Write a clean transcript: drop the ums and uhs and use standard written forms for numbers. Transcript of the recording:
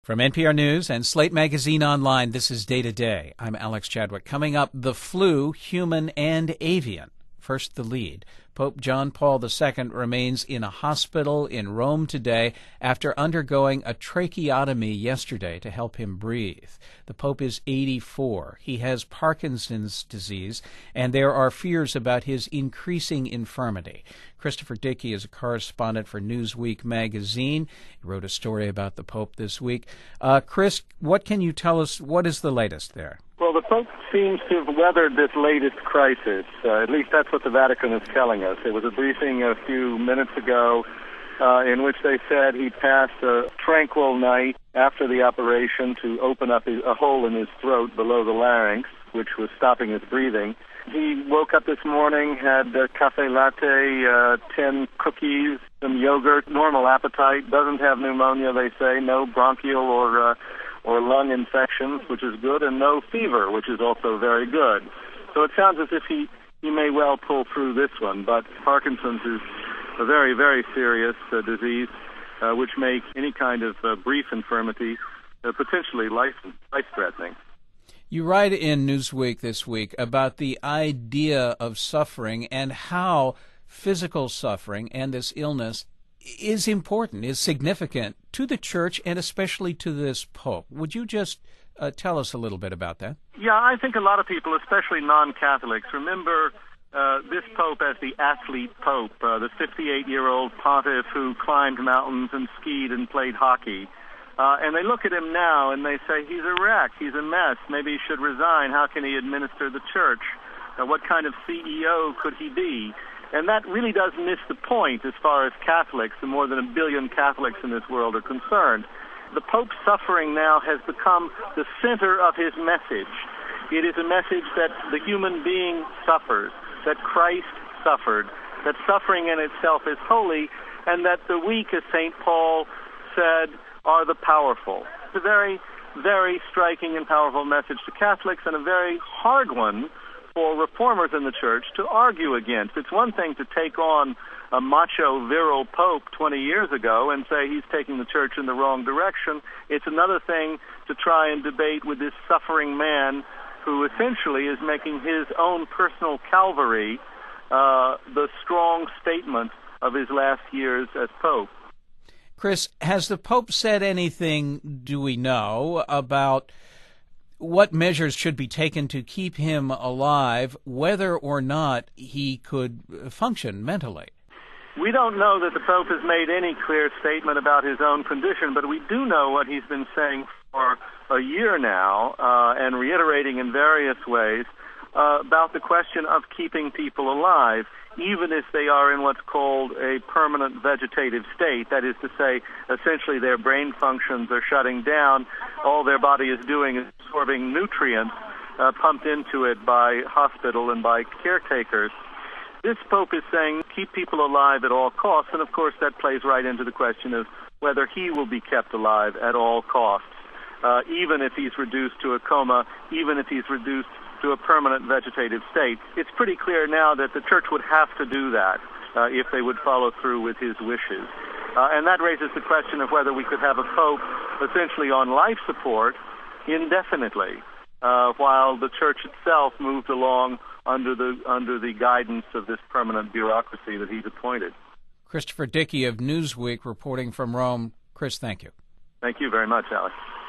From NPR News and Slate Magazine Online, this is Day to Day. I'm Alex Chadwick. Coming up, the flu, human and avian. First, the lead. Pope John Paul II remains in a hospital in Rome today after undergoing a tracheotomy yesterday to help him breathe. The Pope is 84. He has Parkinson's disease, and there are fears about his increasing infirmity. Christopher Dickey is a correspondent for Newsweek magazine. He wrote a story about the Pope this week. Chris, what can you tell us? What is the latest there? Well, the Pope seems to have weathered this latest crisis. At least that's what the Vatican is telling us. There was a briefing a few minutes ago in which they said he passed a tranquil night after the operation to open up a hole in his throat below the larynx, which was stopping his breathing. He woke up this morning, had cafe latte, 10 cookies, some yogurt, normal appetite, doesn't have pneumonia, they say, no bronchial or lung infections, which is good, and no fever, which is also very good. So it sounds as if he may well pull through this one, but Parkinson's is a very, very serious disease, which makes any kind of brief infirmity potentially life-threatening. You write in Newsweek this week about the idea of suffering and how physical suffering and this illness is important, is significant to the Church and especially to this Pope. Would you just tell us a little bit about that? Yeah, I think a lot of people, especially non-Catholics, remember this Pope as the athlete Pope, the 58-year-old pontiff who climbed mountains and skied and played hockey. And they look at him now and they say, he's a wreck, he's a mess, maybe he should resign, how can he administer the Church? What kind of CEO could he be? And that really does miss the point as far as Catholics, the more than 1 billion Catholics in this world, are concerned. The Pope's suffering now has become the center of his message. It is a message that the human being suffers, that Christ suffered, that suffering in itself is holy, and that the weak, as St. Paul said, are the powerful. It's a very, very striking and powerful message to Catholics, and a very hard one for reformers in the Church to argue against. It's one thing to take on a macho, virile Pope 20 years ago and say he's taking the Church in the wrong direction. It's another thing to try and debate with this suffering man who essentially is making his own personal Calvary the strong statement of his last years as Pope. Chris, has the Pope said anything, do we know, about what measures should be taken to keep him alive, whether or not he could function mentally? We don't know that the Pope has made any clear statement about his own condition, but we do know what he's been saying for a year now and reiterating in various ways about the question of keeping people alive, even if they are in what's called a permanent vegetative state. That is to say, essentially their brain functions are shutting down. All their body is doing is absorbing nutrients pumped into it by hospital and by caretakers. This Pope is saying keep people alive at all costs, and of course that plays right into the question of whether he will be kept alive at all costs, even if he's reduced to a coma, even if he's reduced to a permanent vegetative state. It's pretty clear now that the Church would have to do that if they would follow through with his wishes. And that raises the question of whether we could have a Pope essentially on life support indefinitely, while the Church itself moved along under the guidance of this permanent bureaucracy that he's appointed. Christopher Dickey of Newsweek reporting from Rome. Chris, thank you. Thank you very much, Alex.